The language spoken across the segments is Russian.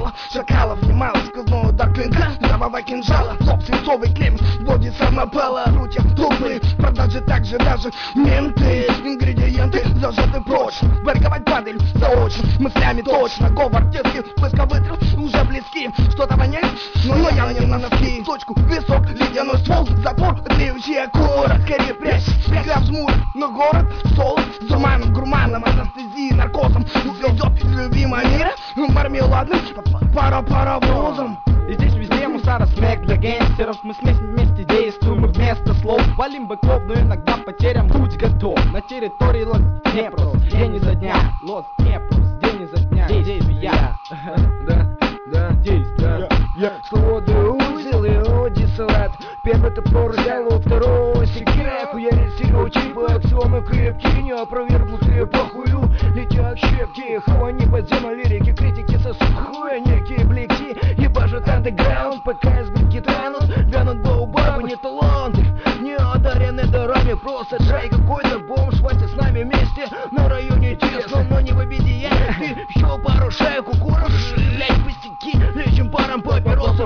мало шакалов, немало сквозной удар клинка, кровавого кинжала, лоб, свинцовый клем, боди самопала, прутья, трупы, продажи также даже менты, ингредиенты зажаты прочно, ворковать падаль заочно, мыслями точно, говор детский, войска выстрел уже близки, что-то воняет, но я не на носки, точку, висок, ледяной ствол, затвор, тлеющая кора, скорее прячь, грамм жмур, но город, солод, с дурманом, гурманом, анестезией, наркозом, сведет из любимого мира, мармеладным, паровозом. И здесь везде мусора, смех для гангстеров. Мы вместе действуем, мы вместо слов валим быков, но иногда потерям будь готов. На территории Лос-Днепрос, день изо дня. Лос-Днепрос, день изо дня. Действия. Да, действия. Свободы узел и одисалат. Первый топор взял, второй секира. Хуярит стереотипы, аксиомы крепкие, не опровергнутые похую. Летят щепки, хавани подземной лирики, критики сосут хуя, некие блики. Ебашит андеграунд, пока сбитки тянут. Вянут баубабы, не таланты, не одарены дарами. Просто джай какой-то бомж, хватит с нами вместе. На районе тесно, но не в обиде я. Ты еще пару шаек укуришь, блять, пустяки. Лечим паром папиросы,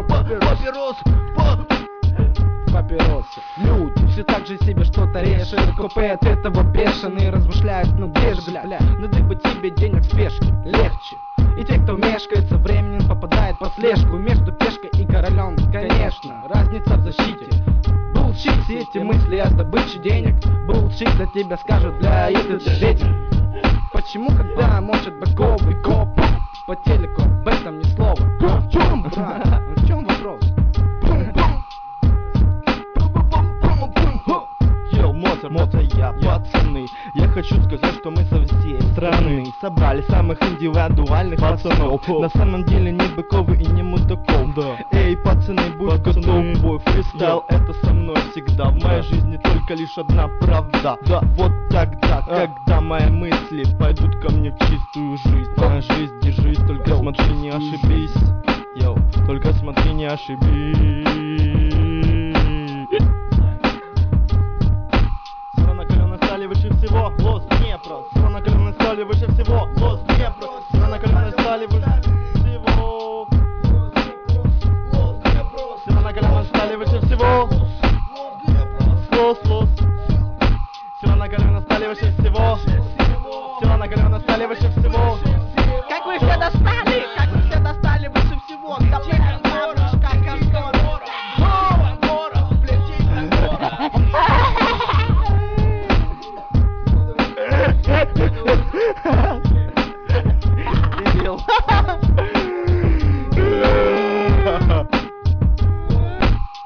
папиросы. Люди все так же себе что-то решат. Копы от этого бешеные размышляют, ну где же, бля, надо бы тебе денег в спешке, легче. И те, кто мешкается, временем попадает под слежку между пешкой и королем, конечно, разница в защите. Булшит, все эти мысли о добыче денег. Булшит за тебя скажут, бля, если ты ветер. Почему, когда мочат быковый коп по телеку, об этом ни слова? В чем, брат? В чем вопрос? Я, пацаны, я хочу сказать, что мы со всей страны собрали самых индивидуальных пацанов. На самом деле не быков и не мудаков, да. Эй, пацаны, будь готов, фристайл это со мной всегда. В моей жизни только лишь одна правда, да. Вот тогда, когда мои мысли пойдут ко мне в чистую жизнь. Моя жизнь, держись, только смотри, не ошибись. Йоу, только смотри, не ошибись.